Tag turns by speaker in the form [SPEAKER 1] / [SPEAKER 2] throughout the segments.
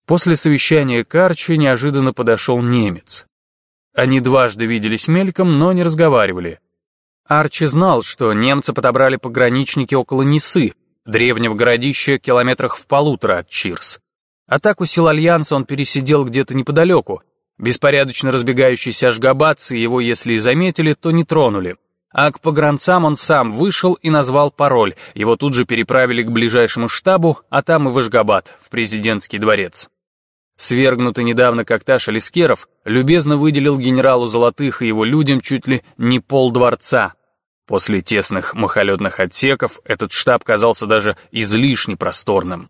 [SPEAKER 1] После совещания к Арчи неожиданно подошел немец. Они дважды виделись мельком, но не разговаривали. Арчи знал, что немца подобрали пограничники около Нисы, древнего городища километрах в 1,5 от Чирс. Атаку сил Альянса он пересидел где-то неподалеку. Беспорядочно разбегающиеся ашгабадцы его, если и заметили, то не тронули. А к погранцам он сам вышел и назвал пароль. Его тут же переправили к ближайшему штабу, а там и в Ашгабад, в президентский дворец. Свергнутый недавно Кокташ Алискеров любезно выделил генералу Золотых и его людям чуть ли не полдворца. После тесных махолетных отсеков этот штаб казался даже излишне просторным.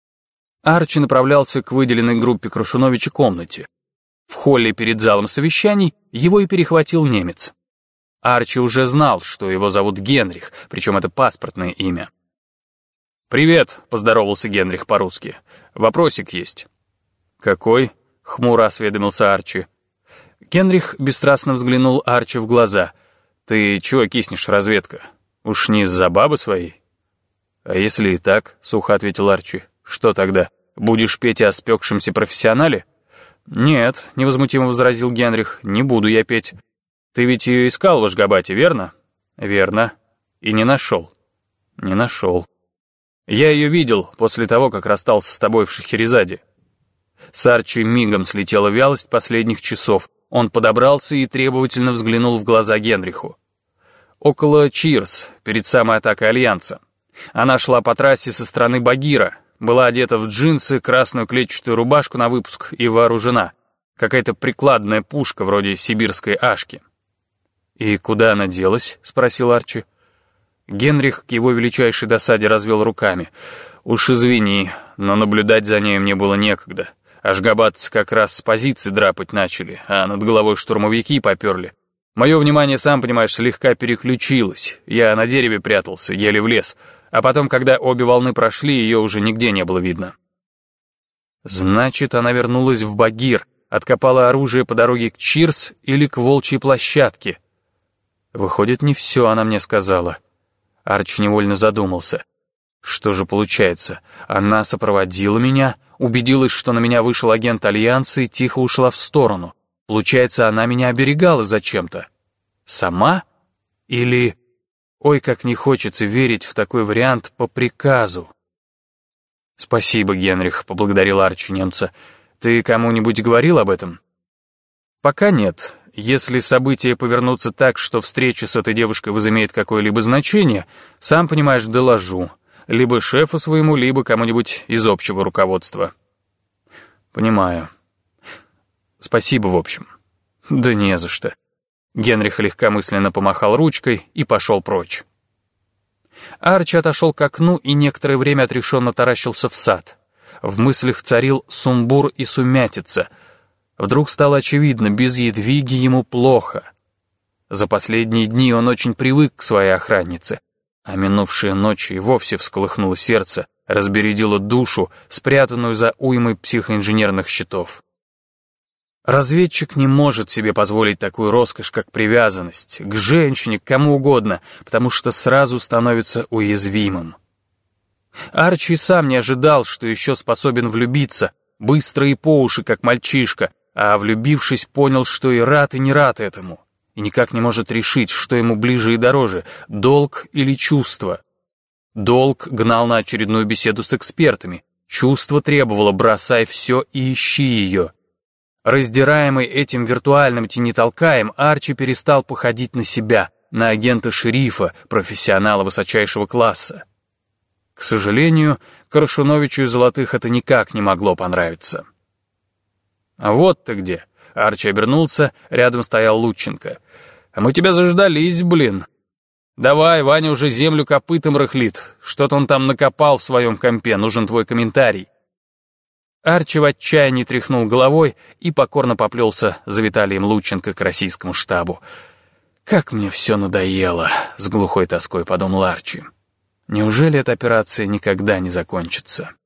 [SPEAKER 1] Арчи направлялся к выделенной группе Крушуновича комнате. В холле перед залом совещаний его и перехватил немец. Арчи уже знал, что его зовут Генрих, причем это паспортное имя. «Привет», — поздоровался Генрих по-русски. «Вопросик есть». «Какой?» — хмуро осведомился Арчи. Генрих бесстрастно взглянул Арчи в глаза. «Ты чего киснешь, разведка? Уж не из-за бабы своей?» «А если и так?» — сухо ответил Арчи. «Что тогда? Будешь петь о спекшемся профессионале?» «Нет», — невозмутимо возразил Генрих, — «не буду я петь. Ты ведь ее искал в Ашгабате, верно?» «Верно. И не нашел?» «Не нашел. Я ее видел после того, как расстался с тобой в Шахерезаде». С Арчи мигом слетела вялость последних часов. Он подобрался и требовательно взглянул в глаза Генриху. «Около Чирс, перед самой атакой Альянса. Она шла по трассе со стороны Багира, была одета в джинсы, красную клетчатую рубашку на выпуск и вооружена. Какая-то прикладная пушка вроде сибирской ашки». «И куда она делась?» — спросил Арчи. Генрих к его величайшей досаде развел руками. «Уж извини, но наблюдать за ней мне было некогда. Ашгабадцы как раз с позиции драпать начали, а над головой штурмовики поперли. Мое внимание, сам понимаешь, слегка переключилось. Я на дереве прятался, еле влез. А потом, когда обе волны прошли, ее уже нигде не было видно». «Значит, она вернулась в Багир, откопала оружие по дороге к Чирс или к Волчьей площадке. Выходит, не все она мне сказала». Арчи невольно задумался. Что же получается, она сопроводила меня, убедилась, что на меня вышел агент Альянса и тихо ушла в сторону. Получается, она меня оберегала зачем-то. Сама? Или... Ой, как не хочется верить в такой вариант по приказу. «Спасибо, Генрих», — поблагодарил Арчи немца. «Ты кому-нибудь говорил об этом?» «Пока нет. Если события повернутся так, что встреча с этой девушкой возымеет какое-либо значение, сам понимаешь, доложу. Либо шефу своему, либо кому-нибудь из общего руководства». «Понимаю. Спасибо, в общем». «Да не за что». Генрих легкомысленно помахал ручкой и пошел прочь. Арчи отошел к окну и некоторое время отрешенно таращился в сад. В мыслях царил сумбур и сумятица. Вдруг стало очевидно, без Едвиги ему плохо. За последние дни он очень привык к своей охраннице, а минувшая ночь и вовсе всколыхнуло сердце, разбередило душу, спрятанную за уймой психоинженерных щитов. Разведчик не может себе позволить такую роскошь, как привязанность, к женщине, к кому угодно, потому что сразу становится уязвимым. Арчи сам не ожидал, что еще способен влюбиться, быстро и по уши, как мальчишка, а влюбившись, понял, что и рад, и не рад этому, и никак не может решить, что ему ближе и дороже, долг или чувство. Долг гнал на очередную беседу с экспертами, чувство требовало «бросай все и ищи ее». Раздираемый этим виртуальным тенитолкаем, Арчи перестал походить на себя, на агента шерифа, профессионала высочайшего класса. К сожалению, Крушуновичу из Золотых это никак не могло понравиться. «А вот ты где!» — Арчи обернулся, рядом стоял Лученко. «А мы тебя заждались, блин! Давай, Ваня уже землю копытом рыхлит, что-то он там накопал в своем компе, нужен твой комментарий». Арчи в отчаянии тряхнул головой и покорно поплелся за Виталием Лученко к российскому штабу. «Как мне все надоело!» — с глухой тоской подумал Арчи. «Неужели эта операция никогда не закончится?»